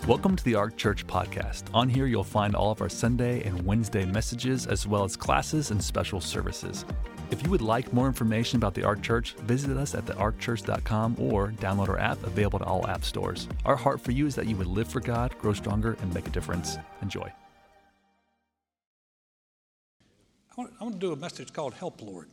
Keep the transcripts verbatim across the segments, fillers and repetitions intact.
Welcome to the Ark Church podcast. On here, you'll find all of our Sunday and Wednesday messages, as well as classes and special services. If you would like more information about the Ark Church, visit us at the ark church dot com or download our app, available to all app stores. Our heart for you is that you would live for God, grow stronger, and make a difference. Enjoy. I want, I want to do a message called Help, Lord.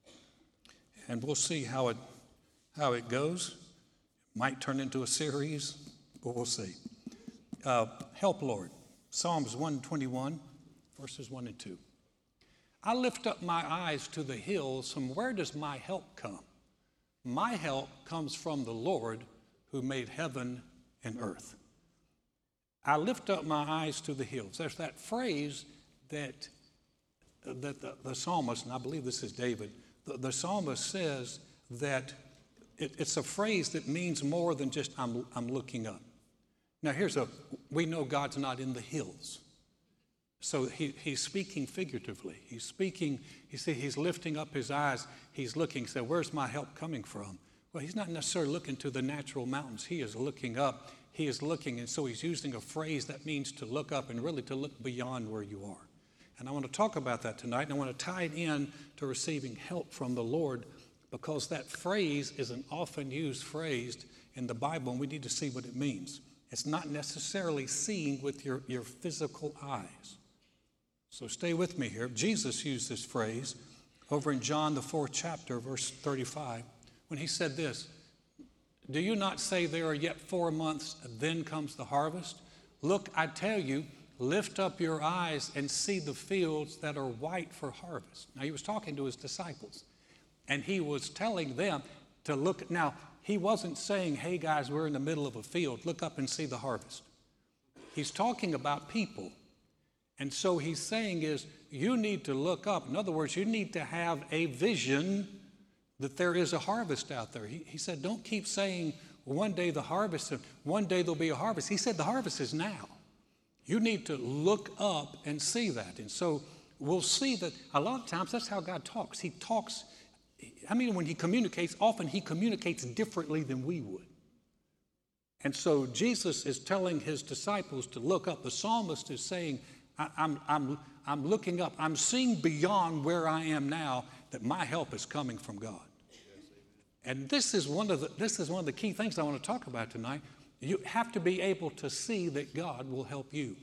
And we'll see how it, how it goes. Might turn into a series, but we'll see. Uh, help, Lord. Psalms one twenty-one, verses one and two. I lift up my eyes to the hills. From where does my help come? My help comes from the Lord who made heaven and earth. I lift up my eyes to the hills. There's that phrase that, that the, the psalmist, and I believe this is David, the, the psalmist says that it, it's a phrase that means more than just I'm, I'm looking up. Now here's a, we know God's not in the hills. So he, he's speaking figuratively. He's speaking, you see, he's lifting up his eyes. He's looking, so where's my help coming from? Well, he's not necessarily looking to the natural mountains. He is looking up. He is looking, and so he's using a phrase that means to look up and really to look beyond where you are. And I want to talk about that tonight, and I want to tie it in to receiving help from the Lord, because that phrase is an often used phrase in the Bible, and we need to see what it means. It's not necessarily seen with your, your physical eyes. So stay with me here. Jesus used this phrase over in John, the fourth chapter, verse thirty-five, when he said this, "Do you not say there are yet four months, then comes the harvest? Look, I tell you, lift up your eyes and see the fields that are white for harvest." Now, he was talking to his disciples, and he was telling them to look. Now, he wasn't saying, hey, guys, we're in the middle of a field. Look up and see the harvest. He's talking about people. And so he's saying is, you need to look up. In other words, you need to have a vision that there is a harvest out there. He, he said, don't keep saying, well, one day the harvest, one day there'll be a harvest. He said the harvest is now. You need to look up and see that. And so we'll see that a lot of times that's how God talks. He talks, I mean, when he communicates, often he communicates differently than we would. And so Jesus is telling his disciples to look up. The psalmist is saying, I, I'm, I'm, I'm looking up. I'm seeing beyond where I am now that my help is coming from God. And this is one of the, this is one of the key things I want to talk about tonight. You have to be able to see that God will help you.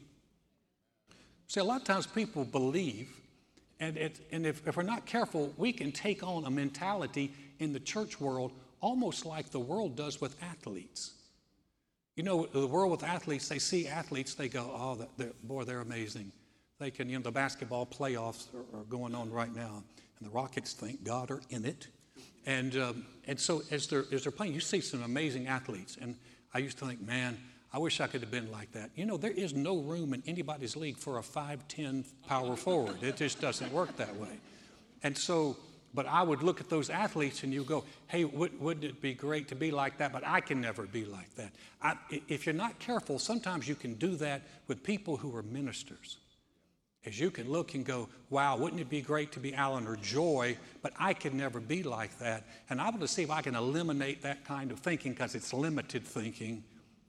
See, a lot of times people believe, and, it, and if, if we're not careful, we can take on a mentality in the church world almost like the world does with athletes. You know, the world with athletes, they see athletes, they go, oh, they're, boy, they're amazing. They can, you know, the basketball playoffs are, are going on right now, and the Rockets, thank God, are in it. And um, and so as they're, as they're playing, you see some amazing athletes. And I used to think, man, I wish I could have been like that. You know, there is no room in anybody's league for a five ten power forward. It just doesn't work that way. And so, but I would look at those athletes and you go, hey, would, wouldn't it be great to be like that? But I can never be like that. I, if you're not careful, sometimes you can do that with people who are ministers. As you can look and go, wow, wouldn't it be great to be Alan or Joy? But I can never be like that. And I want to see if I can eliminate that kind of thinking, because it's limited thinking.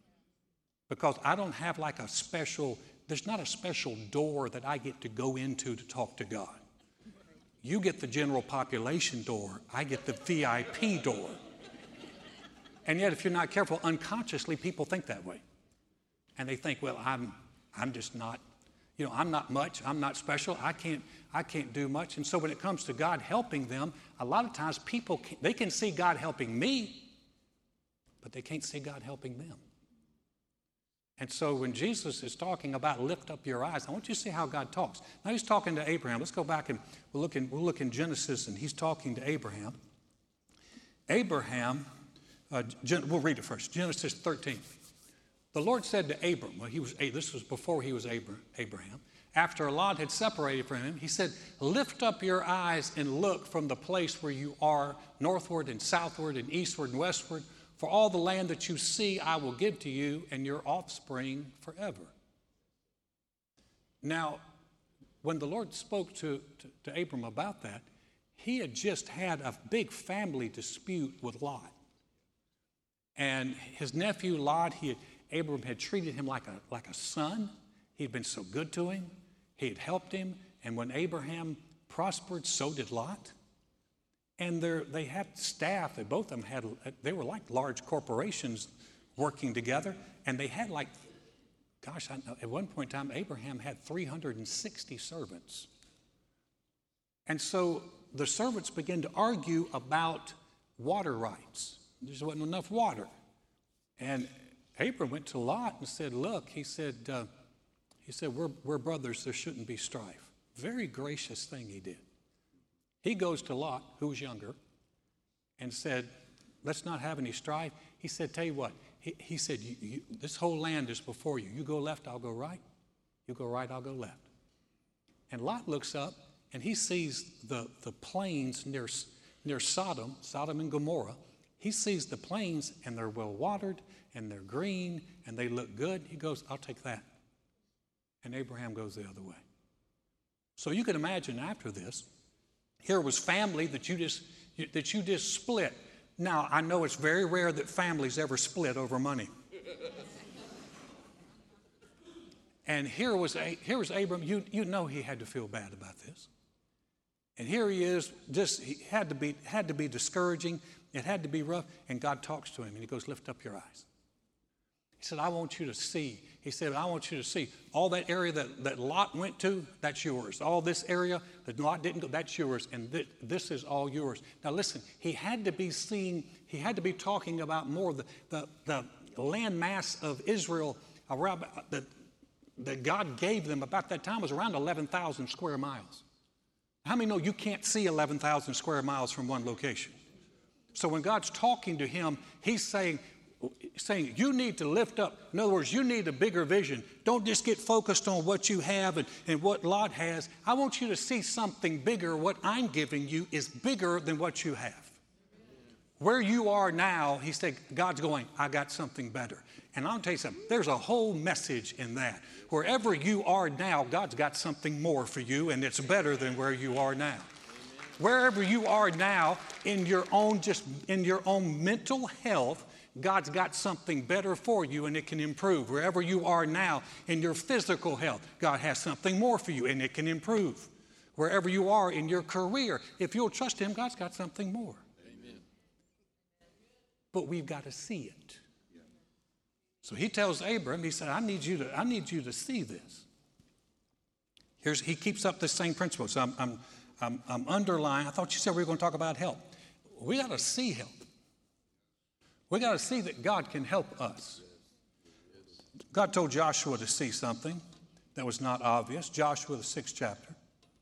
Because I don't have like a special, there's not a special door that I get to go into to talk to God. You get the general population door. I get the V I P door. And yet, if you're not careful, unconsciously, people think that way. And they think, well, I'm I'm just not, you know, I'm not much. I'm not special. I can't I can't do much. And so when it comes to God helping them, a lot of times people, can, they can see God helping me, but they can't see God helping them. And so when Jesus is talking about lift up your eyes, I want you to see how God talks. Now he's talking to Abraham. Let's go back and we'll look in, we'll look in Genesis, and he's talking to Abraham. Abraham, uh, Gen, we'll read it first. Genesis thirteen. The Lord said to Abram, well, he was this was before he was Abraham. After Lot had separated from him, he said, lift up your eyes and look from the place where you are, northward and southward and eastward and westward. For all the land that you see, I will give to you and your offspring forever. Now, when the Lord spoke to, to, to Abram about that, he had just had a big family dispute with Lot. And his nephew Lot, he had, Abram had treated him like a, like a son. He'd been so good to him. He had helped him. And when Abraham prospered, so did Lot. And they had staff. They, both of them had, they were like large corporations working together. And they had like, gosh, I know, at one point in time, Abraham had three hundred sixty servants. And so the servants began to argue about water rights. There just wasn't enough water. And Abram went to Lot and said, look, he said, uh, he said, we're, we're brothers, there shouldn't be strife. Very gracious thing he did. He goes to Lot, who was younger, and said, let's not have any strife. He said, tell you what, he, he said, you, you, this whole land is before you. You go left, I'll go right. You go right, I'll go left. And Lot looks up, and he sees the, the plains near, near Sodom, Sodom and Gomorrah. He sees the plains, and they're well watered, and they're green, and they look good. He goes, I'll take that. And Abraham goes the other way. So you can imagine after this, here was family that you just that you just split. Now, I know it's very rare that families ever split over money. And here was here was Abram. You you know he had to feel bad about this. And here he is, just he had to be had to be discouraging. It had to be rough. And God talks to him and he goes, lift up your eyes. He said, I want you to see. He said, I want you to see all that area that, that Lot went to, that's yours. All this area that Lot didn't go, that's yours. And th- this is all yours. Now listen, he had to be seeing, he had to be talking about more the, the, the land mass of Israel around, that, that God gave them about that time was around eleven thousand square miles. How many know you can't see eleven thousand square miles from one location? So when God's talking to him, he's saying, saying you need to lift up. In other words, you need a bigger vision. Don't just get focused on what you have and, and what Lot has. I want you to see something bigger. What I'm giving you is bigger than what you have. Where you are now, he said, God's going, I got something better. And I'll tell you something, there's a whole message in that. Wherever you are now, God's got something more for you, and it's better than where you are now. Wherever you are now in your own, just in your own mental health, God's got something better for you and it can improve. Wherever you are now in your physical health, God has something more for you and it can improve. Wherever you are in your career, if you'll trust him, God's got something more. Amen. But we've got to see it. So he tells Abram, he said, I need you to, I need you to see this. Here's, he keeps up the same principle. So I'm, I'm, I'm, I'm underlying. I thought you said we were going to talk about help. We got to see help. We got to see that God can help us. God told Joshua to see something that was not obvious. Joshua, the sixth chapter.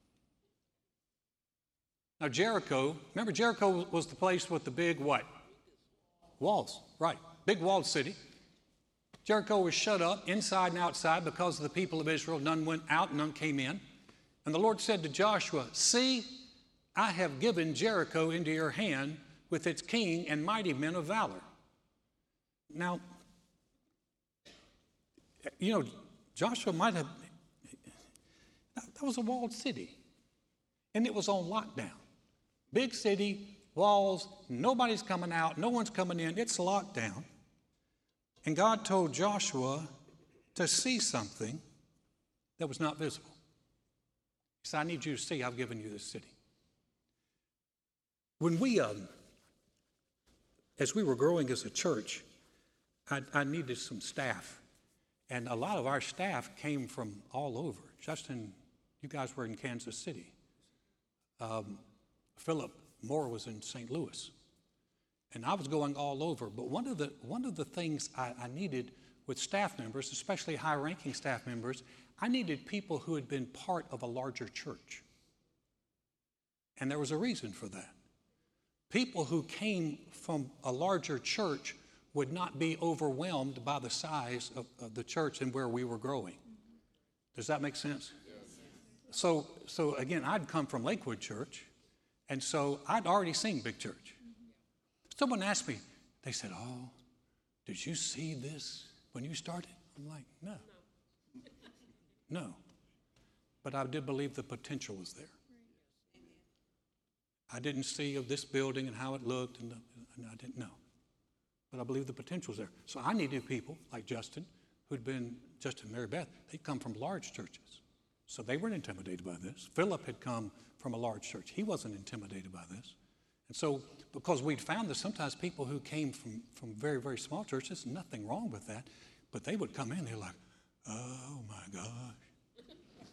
Now Jericho, remember Jericho was the place with the big what? Walls, right. Big walled city. Jericho was shut up inside and outside because of the people of Israel. None went out, none came in. And the Lord said to Joshua, see, I have given Jericho into your hand with its king and mighty men of valor. Now, you know, Joshua might have, that was a walled city. And it was on lockdown. Big city, walls, nobody's coming out, no one's coming in, it's locked down. And God told Joshua to see something that was not visible. He said, I need you to see, I've given you this city. When we, um, as we were growing as a church, I, I needed some staff. And a lot of our staff came from all over. Justin, you guys were in Kansas City. Um, Philip Moore was in Saint Louis. And I was going all over. But one of the, one of the things I, I needed with staff members, especially high-ranking staff members, I needed people who had been part of a larger church. And there was a reason for that. People who came from a larger church would not be overwhelmed by the size of, of the church and where we were growing. Does that make sense? Yes. So, so again, I'd come from Lakewood Church, and so I'd already seen big church. Someone asked me, they said, oh, did you see this when you started? I'm like, no. No. But I did believe the potential was there. I didn't see of this building and how it looked, and, the, and I didn't know. but I believe the potential's there. So I needed people like Justin, who'd been, Justin and Mary Beth, they'd come from large churches. So they weren't intimidated by this. Philip had come from a large church. He wasn't intimidated by this. And so because we'd found that sometimes people who came from, from very, very small churches, nothing wrong with that, but they would come in, they're like, oh my gosh.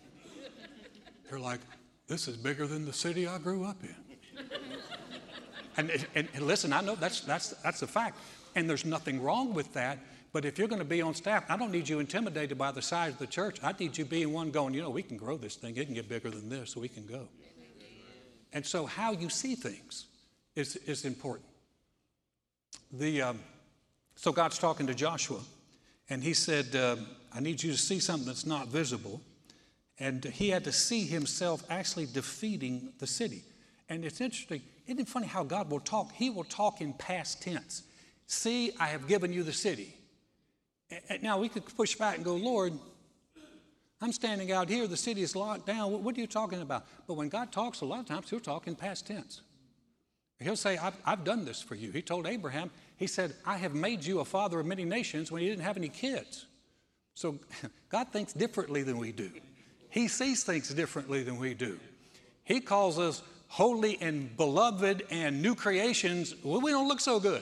They're like, this is bigger than the city I grew up in. and, and, and listen, I know that's, that's, that's a fact. And there's nothing wrong with that. But if you're going to be on staff, I don't need you intimidated by the size of the church. I need you being one going, you know, we can grow this thing. It can get bigger than this, so we can go. And so how you see things is, is important. The, um, so God's talking to Joshua, and he said, uh, I need you to see something that's not visible. And he had to see himself actually defeating the city. And it's interesting. Isn't it funny how God will talk? He will talk in past tense. See, I have given you the city. And now we could push back and go, Lord, I'm standing out here. The city is locked down. What are you talking about? But when God talks, a lot of times he'll talk in past tense. He'll say, I've, I've done this for you. He told Abraham, he said, I have made you a father of many nations when he didn't have any kids. So God thinks differently than we do. He sees things differently than we do. He calls us holy and beloved and new creations. Well, we don't look so good.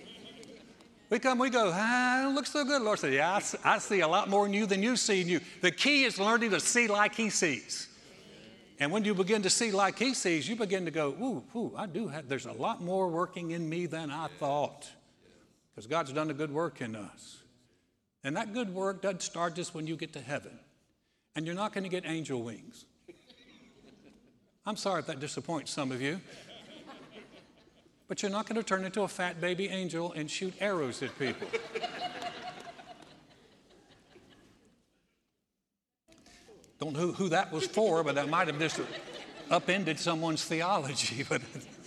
We come, we go, ah, I don't look so good. The Lord said, yeah, I, I see a lot more in you than you see in you. The key is learning to see like he sees. And when you begin to see like he sees, you begin to go, ooh, ooh, I do have, there's a lot more working in me than I thought. Because God's done a good work in us. And that good work doesn't start just when you get to heaven. And you're not going to get angel wings. I'm sorry if that disappoints some of you. But you're not going to turn into a fat baby angel and shoot arrows at people. Don't know who, who that was for, but that might have just upended someone's theology. But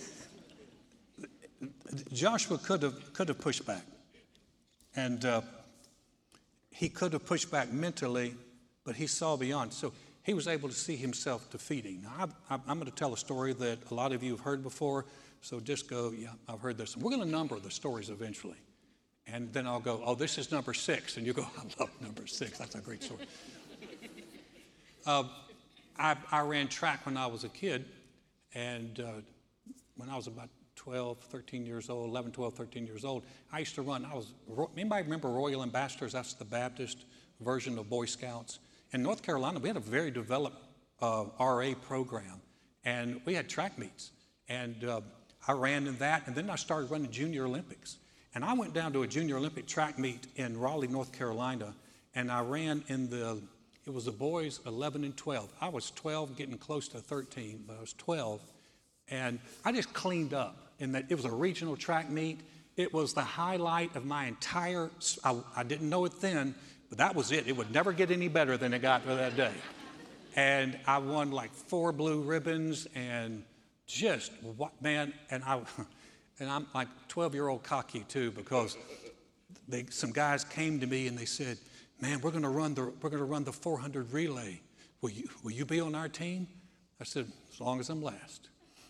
Joshua could have could have pushed back, and uh, he could have pushed back mentally, but he saw beyond. So he was able to see himself defeating. Now, I, I, I'm going to tell a story that a lot of you have heard before. So just go, yeah, I've heard this. We're going to number the stories eventually. And then I'll go, oh, this is number six. And you go, I love number six. That's a great story. uh, I, I ran track when I was a kid. And uh, when I was about twelve, thirteen years old, eleven, twelve, thirteen years old, I used to run. I was, anybody remember Royal Ambassadors? That's the Baptist version of Boy Scouts. In North Carolina, we had a very developed uh, R A program. And we had track meets. And uh, I ran in that, and then I started running Junior Olympics. And I went down to a Junior Olympic track meet in Raleigh, North Carolina, and I ran in the, it was the boys eleven and twelve. I was twelve, getting close to thirteen, but I was twelve. And I just cleaned up in that it was a regional track meet. It was the highlight of my entire, I, I didn't know it then, but that was it. It would never get any better than it got for that day. And I won like four blue ribbons and just what, man, and I, and I'm like twelve-year-old cocky too, because they, some guys came to me and they said, "Man, we're going to run the we're going to run the four hundred relay. Will you will you be on our team?" I said, "As long as I'm last."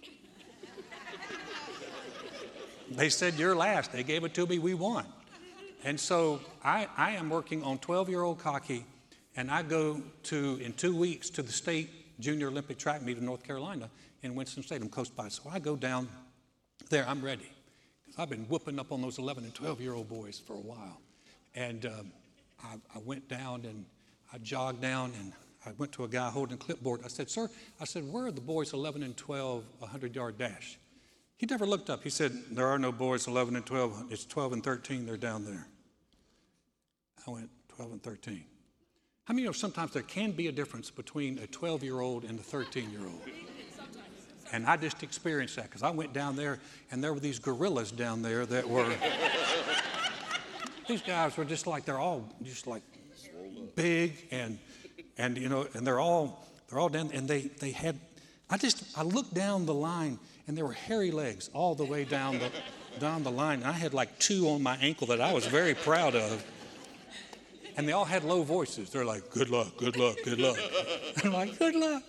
They said, "You're last." They gave it to me. We won, and so I I am working on twelve-year-old cocky, and I go to in two weeks to the state Junior Olympic track meet in North Carolina. In Winston-Salem, close by. So I go down there, I'm ready. Because I've been whooping up on those eleven and twelve-year-old boys for a while. And um, I, I went down and I jogged down and I went to a guy holding a clipboard. I said, "Sir," I said, "where are the boys eleven and twelve, one hundred-yard dash?" He never looked up. He said, "There are no boys eleven and twelve. It's twelve and thirteen. They're down there." I went, twelve and thirteen. How many know sometimes there can be a difference between a twelve-year-old and a thirteen-year-old? And I just experienced that because I went down there and there were these gorillas down there that were, these guys were just like, they're all just like big and, and you know, and they're all, they're all down, and they, they had, I just, I looked down the line and there were hairy legs all the way down the, down the line. And I had like two on my ankle that I was very proud of. And they all had low voices. They're like, "Good luck, good luck, good luck." I'm like, "Good luck."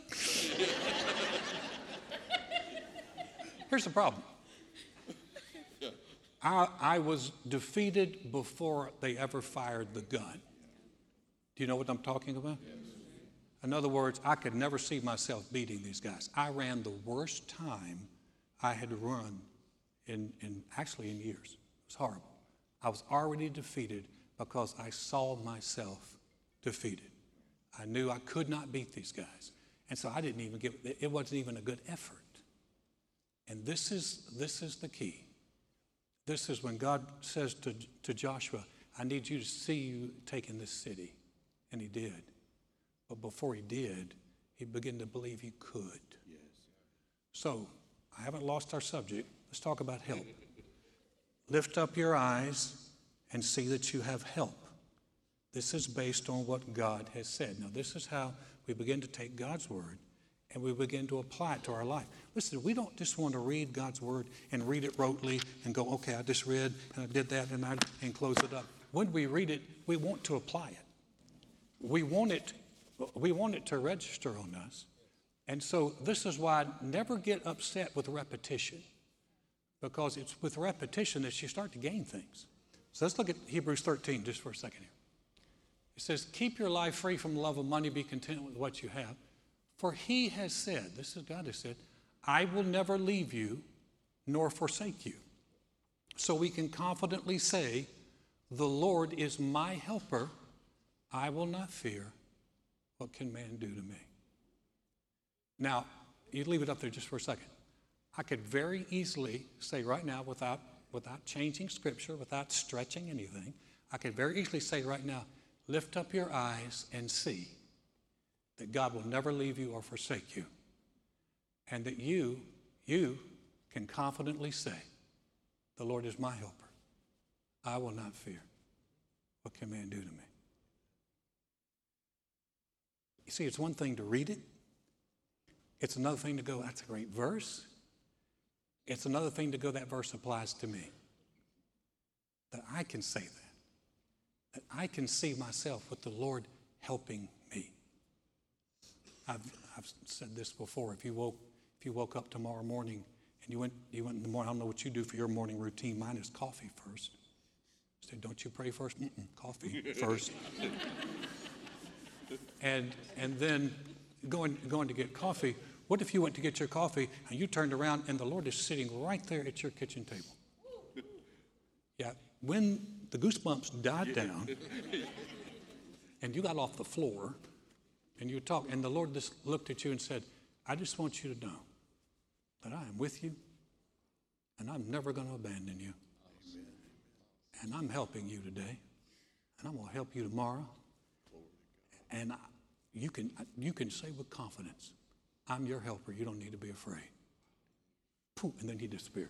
Here's the problem. I, I was defeated before they ever fired the gun. Do you know what I'm talking about? Yes. In other words, I could never see myself beating these guys. I ran the worst time I had run in, in actually in years. It was horrible. I was already defeated because I saw myself defeated. I knew I could not beat these guys. And so I didn't even give, it wasn't even a good effort. And this is, this is the key. This is when God says to, to Joshua, I need you to see you taking this city. And he did. But before he did, he began to believe he could. Yes. So, I haven't lost our subject. Let's talk about help. Lift up your eyes and see that you have help. This is based on what God has said. Now, this is how we begin to take God's word and we begin to apply it to our life. Listen, we don't just want to read God's word and read it rotely and go, okay, I just read and I did that and I and close it up. When we read it, we want to apply it. We want it, we want it to register on us. And so this is why I never get upset with repetition, because it's with repetition that you start to gain things. So let's look at Hebrews thirteen just for a second here. It says, keep your life free from the love of money, be content with what you have. For he has said, this is God has said, I will never leave you nor forsake you. So we can confidently say, the Lord is my helper. I will not fear. What can man do to me? Now, you leave it up there just for a second. I could very easily say right now, without, without changing Scripture, without stretching anything, I could very easily say right now, lift up your eyes and see that God will never leave you or forsake you. And that you, you can confidently say, the Lord is my helper. I will not fear. What can man do to me? You see, it's one thing to read it. It's another thing to go, that's a great verse. It's another thing to go, that verse applies to me. That I can say that. That I can see myself with the Lord helping me. I've, I've said this before. If you woke, if you woke up tomorrow morning and you went, you went in the morning, I don't know what you do for your morning routine. Mine is coffee first. I said, don't you pray first? Mm-mm, coffee first. And and then going going to get coffee. What if you went to get your coffee and you turned around and the Lord is sitting right there at your kitchen table? Yeah, when the goosebumps died down and you got off the floor and you talked and the Lord just looked at you and said, I just want you to know that I am with you and I'm never going to abandon you. And I'm helping you today and I'm going to help you tomorrow. And I, you can you can say with confidence, I'm your helper. You don't need to be afraid. Poof, and then he disappears.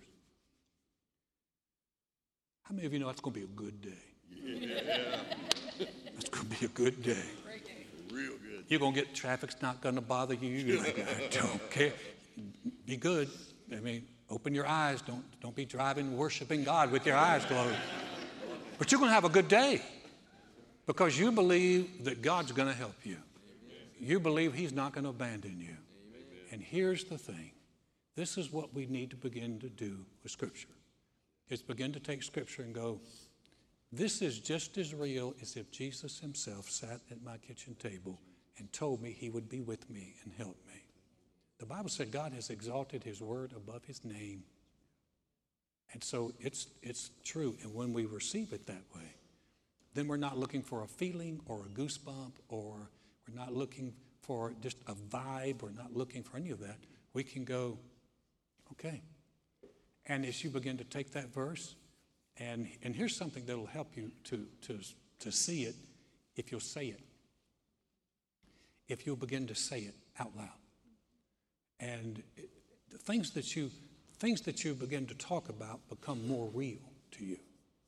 How many of you know that's going to be a good day? Yeah. That's going to be a good day. Great day. Real good. You're going to get, traffic's not going to bother you. You're like, I don't care. Be good. I mean, open your eyes. Don't, don't be driving, worshiping God with your eyes closed. But you're going to have a good day. Because you believe that God's going to help you. You believe he's not going to abandon you. And here's the thing. This is what we need to begin to do with Scripture. Is begin to take Scripture and go, this is just as real as if Jesus himself sat at my kitchen table and told me he would be with me and help me. The Bible said God has exalted his word above his name. And so it's it's true. And when we receive it that way, then we're not looking for a feeling or a goosebump, or we're not looking for just a vibe. We're not looking for any of that. We can go, okay. And as you begin to take that verse, and, and here's something that will help you to, to, to see it if you'll say it. If you'll begin to say it out loud. And it, the things that you things that you begin to talk about become more real to you.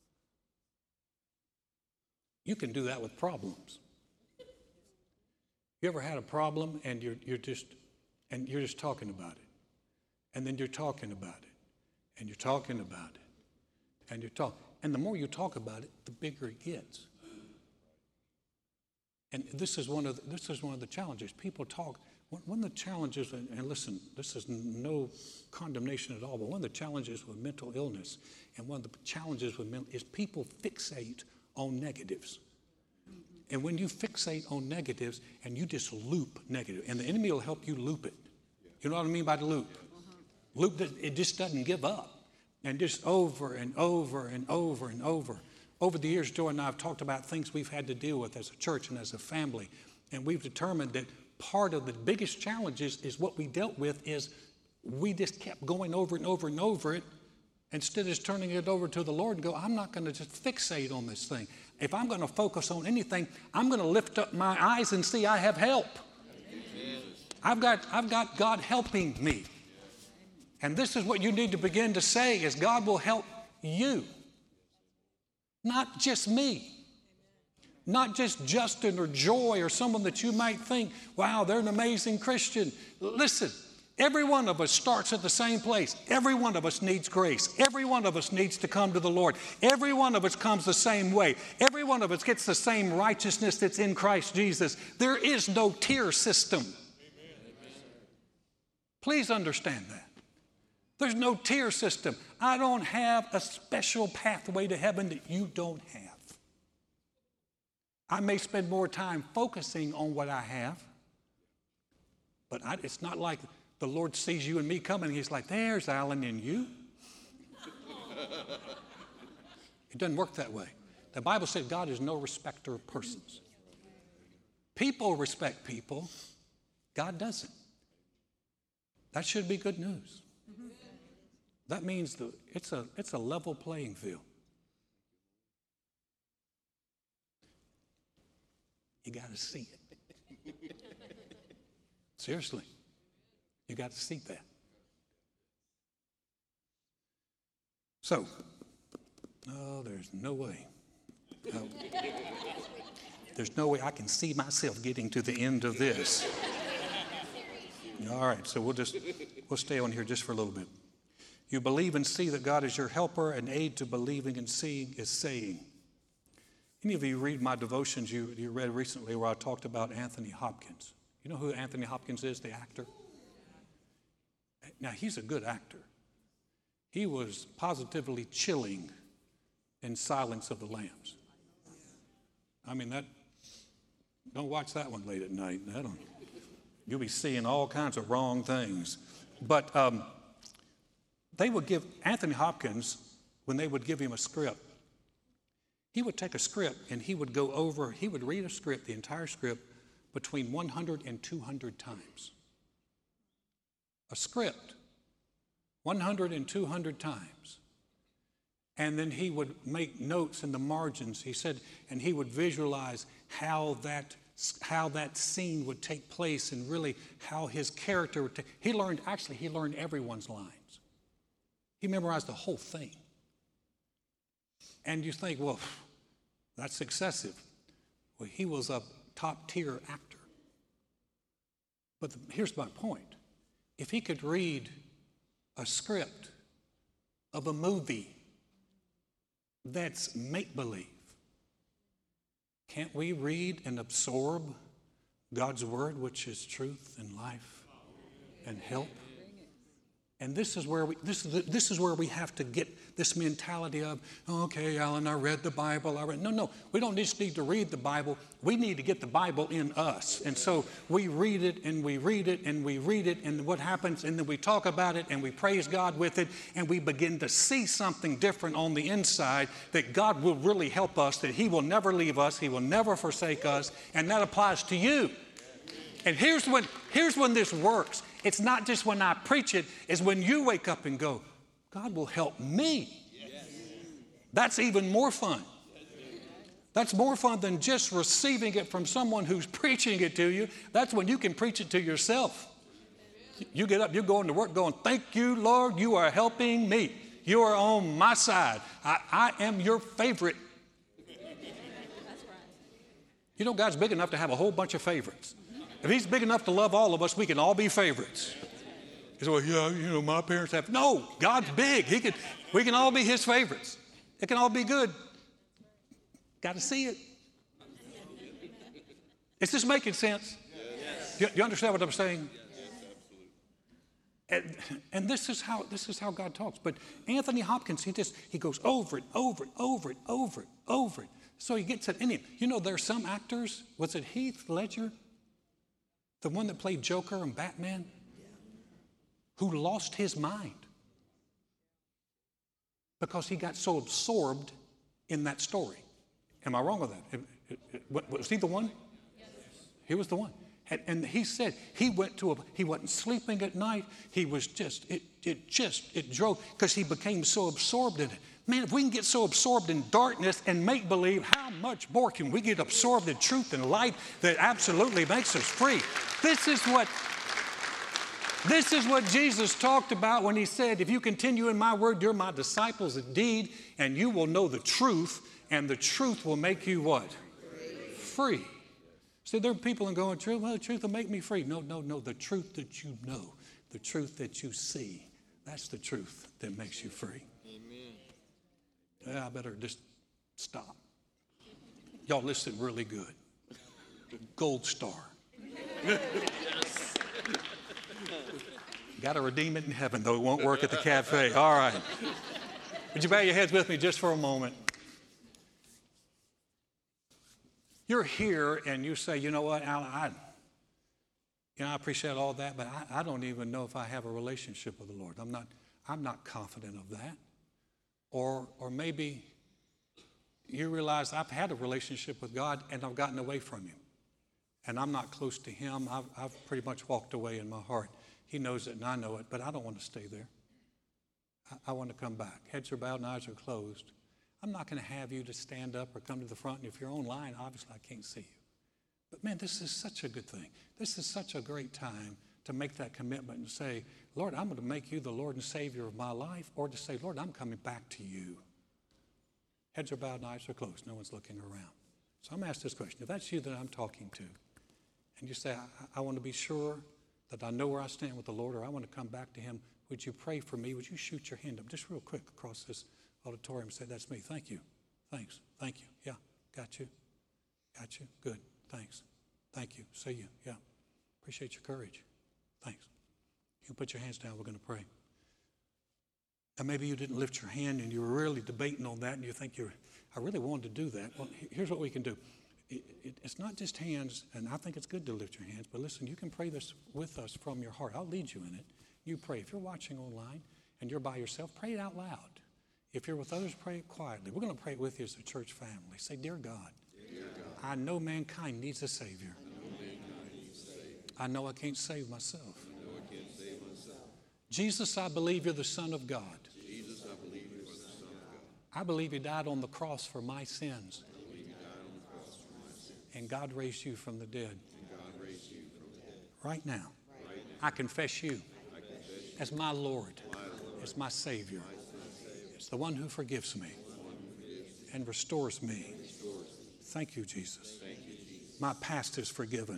You can do that with problems. You ever had a problem and you're you're just and you're just talking about it, and then you're talking about it, and you're talking about it, and you're talking, and the more you talk about it, the bigger it gets. And this is one of the, this is one of the challenges. People talk One of the challenges, and listen, this is no condemnation at all, but one of the challenges with mental illness and one of the challenges with mental is people fixate on negatives. And when you fixate on negatives and you just loop negative, and the enemy will help you loop it. You know what I mean by the loop? Loop, it just doesn't give up. And just over and over and over and over. Over the years, Joy and I have talked about things we've had to deal with as a church and as a family. And we've determined that part of the biggest challenges is what we dealt with is we just kept going over and over and over it instead of just turning it over to the Lord and go, I'm not going to just fixate on this thing. If I'm going to focus on anything, I'm going to lift up my eyes and see I have help. Amen. I've got, I've got God helping me. And this is what you need to begin to say is God will help you. Not just me. Not just Justin or Joy or someone that you might think, wow, they're an amazing Christian. Listen, every one of us starts at the same place. Every one of us needs grace. Every one of us needs to come to the Lord. Every one of us comes the same way. Every one of us gets the same righteousness that's in Christ Jesus. There is no tier system. Amen. Please understand that. There's no tier system. I don't have a special pathway to heaven that you don't have. I may spend more time focusing on what I have, but I, it's not like the Lord sees you and me coming. He's like, there's Alan and you. It doesn't work that way. The Bible said God is no respecter of persons. People respect people. God doesn't. That should be good news. That means the, it's a, it's a level playing field. You got to see it. Seriously. You got to see that. So, oh, there's no way. No. There's no way I can see myself getting to the end of this. All right, so we'll just, we'll stay on here just for a little bit. You believe and see that God is your helper, and aid to believing and seeing is saying. Any of you read my devotions you, you read recently where I talked about Anthony Hopkins? You know who Anthony Hopkins is, the actor? Now, he's a good actor. He was positively chilling in Silence of the Lambs. I mean, that, don't watch that one late at night. That'll, you'll be seeing all kinds of wrong things. But um, they would give, Anthony Hopkins, when they would give him a script, he would take a script and he would go over, he would read a script, the entire script, between one hundred and two hundred times. A script, one hundred and two hundred times. And then he would make notes in the margins, he said, and he would visualize how that, how that scene would take place and really how his character would take. He learned, actually, he learned everyone's lines. He memorized the whole thing. And you think, well, that's excessive. Well, he was a top-tier actor. But the, here's my point. If he could read a script of a movie that's make-believe, can't we read and absorb God's word, which is truth and life and help? And this is where we this is the, this is where we have to get this mentality of, oh, okay, Alan, I read the Bible. I read. No, no, we don't just need to read the Bible. We need to get the Bible in us. And so we read it and we read it and we read it, and what happens, and then we talk about it and we praise God with it, and we begin to see something different on the inside, that God will really help us, that he will never leave us, he will never forsake us, and that applies to you. And here's when here's when this works. It's not just when I preach it, it's when you wake up and go, God will help me. Yes. That's even more fun. That's more fun than just receiving it from someone who's preaching it to you. That's when you can preach it to yourself. You get up, you're going to work going, thank you, Lord, you are helping me. You are on my side. I, I am your favorite. You know, God's big enough to have a whole bunch of favorites. If he's big enough to love all of us, we can all be favorites. He said, well, yeah, you know, my parents have. No, God's big. He can, we can all be his favorites. It can all be good. Got to see it. Is this making sense? Yes. Do you, do you understand what I'm saying? And, and this is how this is how God talks. But Anthony Hopkins, he just he goes over it, over it, over it, over it, over it. So he gets it in him. You know, there are some actors. Was it Heath Ledger, the one that played Joker and Batman, who lost his mind because he got so absorbed in that story? Am I wrong with that? It, it, it, was he the one? Yes. He was the one. And, and he said he went to a, he wasn't sleeping at night. He was just, it, it just, it drove, because he became so absorbed in it. Man, if we can get so absorbed in darkness and make believe, how much more can we get absorbed in truth and light that absolutely makes us free? This is what, this is what Jesus talked about when he said, if you continue in my word, you're my disciples indeed, and you will know the truth, and the truth will make you what? Free. Free. See, there are people that go, truth, well, the truth will make me free. No, no, no. The truth that you know, the truth that you see, that's the truth that makes you free. Amen. Yeah, I better just stop. Y'all listen really good. Gold star. Got to redeem it in heaven, though it won't work at the cafe. All right. Would you bow your heads with me just for a moment? You're here and you say, you know what, Alan, I, you know, I appreciate all that, but I, I don't even know if I have a relationship with the Lord. I'm not, I'm not confident of that. Or, or maybe you realize I've had a relationship with God and I've gotten away from Him. And I'm not close to Him. I've, I've pretty much walked away in my heart. He knows it and I know it, but I don't want to stay there. I, I want to come back. Heads are bowed and eyes are closed. I'm not going to have you to stand up or come to the front. And if you're online, obviously I can't see you. But man, this is such a good thing. This is such a great time to make that commitment and say, Lord, I'm going to make you the Lord and Savior of my life, or to say, Lord, I'm coming back to you. Heads are bowed and eyes are closed. No one's looking around. So I'm going to ask this question. If that's you that I'm talking to, and you say, I, I want to be sure that I know where I stand with the Lord, or I want to come back to Him, would you pray for me? Would you shoot your hand up just real quick across this auditorium? Say, that's me. Thank you. Thanks. Thank you. Yeah. Got you. Got you. Good. Thanks. Thank you. See you. Yeah. Appreciate your courage. Thanks. You can put your hands down. We're going to pray. And maybe you didn't lift your hand and you were really debating on that and you think you're, I really wanted to do that. Well, here's what we can do. It, it, it's not just hands, and I think it's good to lift your hands, but listen, you can pray this with us from your heart. I'll lead you in it. You pray. If you're watching online and you're by yourself, pray it out loud. If you're with others, pray it quietly. We're going to pray it with you as a church family. Say, Dear God, Dear God, I know mankind needs a Savior. I know, needs a savior. I, know I can't save myself. I know I can't save myself. Jesus, I believe you're the Son of God. Jesus, I believe you're the Son of God. I believe you died on the cross for my sins. I believe you died on the cross for my sins. And God raised you from the dead. And God raised you from the dead. Right now, right now I confess you, I confess you as my Lord, my Lord, as my Savior. My It's the one who forgives me and restores me. Thank you, Jesus. My past is forgiven.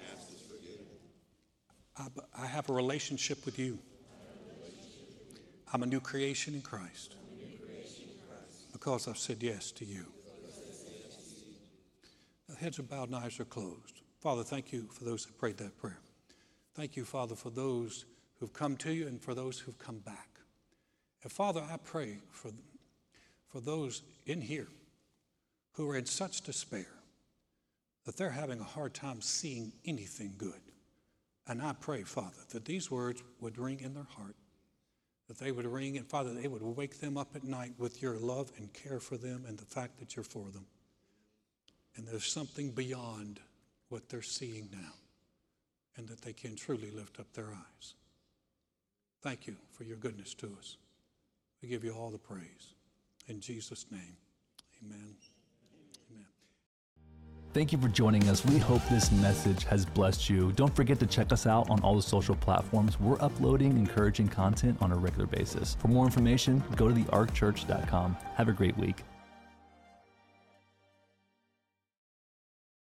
I, I have a relationship with you. I'm a new creation in Christ because I've said yes to you. The heads are bowed and eyes are closed. Father, thank you for those that prayed that prayer. Thank you, Father, for those who've come to you and for those who've come back. And Father, I pray for, for those in here who are in such despair that they're having a hard time seeing anything good. And I pray, Father, that these words would ring in their heart, that they would ring, and Father, they would wake them up at night with your love and care for them and the fact that you're for them. And there's something beyond what they're seeing now, and that they can truly lift up their eyes. Thank you for your goodness to us. We give you all the praise. In Jesus' name, amen. Amen. Thank you for joining us. We hope this message has blessed you. Don't forget to check us out on all the social platforms. We're uploading encouraging content on a regular basis. For more information, go to the ark church dot com. Have a great week.